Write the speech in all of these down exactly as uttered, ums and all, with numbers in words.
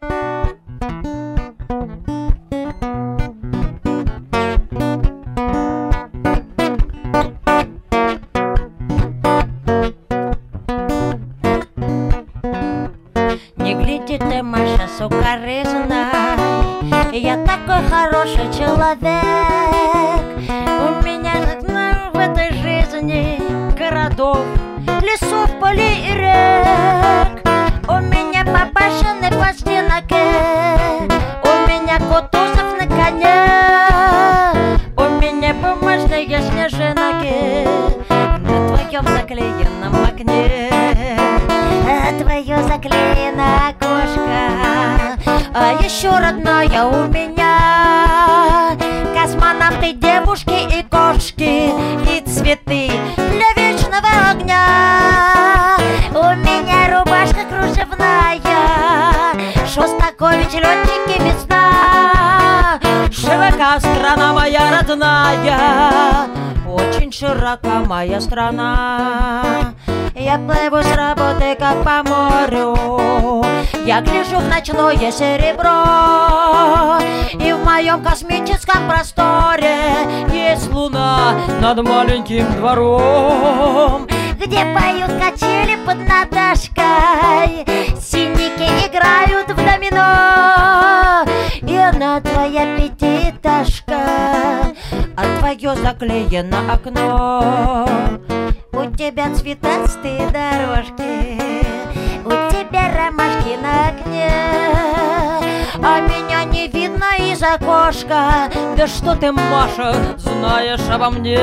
Не гляди ты, Маша, сукоризная, я такой хороший человек. У меня в этой жизни городов, лесов, полей и рек. У меня папашины пластинки, у меня Кутузов на коне, у меня бумажные снежинки на твоем заклеенном окне. Твое заклеенное окошко, а еще родная у меня космонавты, девушки и кошки, и цветы для вечного огня. У меня рубашка кружевная, Шостакович, летчики, весна. Широка страна моя родная, очень широка моя страна. Я плыву с работы, как по морю, я гляжу в ночное серебро, и в моем космическом просторе есть луна над маленьким двором, где поют качели под Наташкой, синики играют в домино. И она твоя пятиэтажка, а твое заклеено окно. У тебя цветастые дорожки, у тебя ромашки на окне, а меня не видно из окошка. Да что ты, Маша, знаешь обо мне?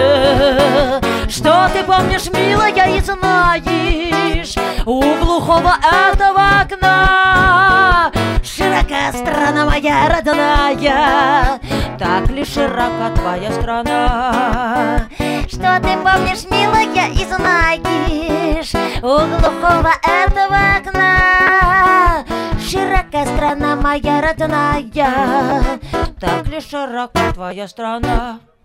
Что ты помнишь, милая, и знаешь у глухого этого окна? Широка страна моя родная, так ли широка твоя страна? Что ты помнишь, милая, и знаешь у глухого этого окна? Широка страна моя родная, так ли широка твоя страна?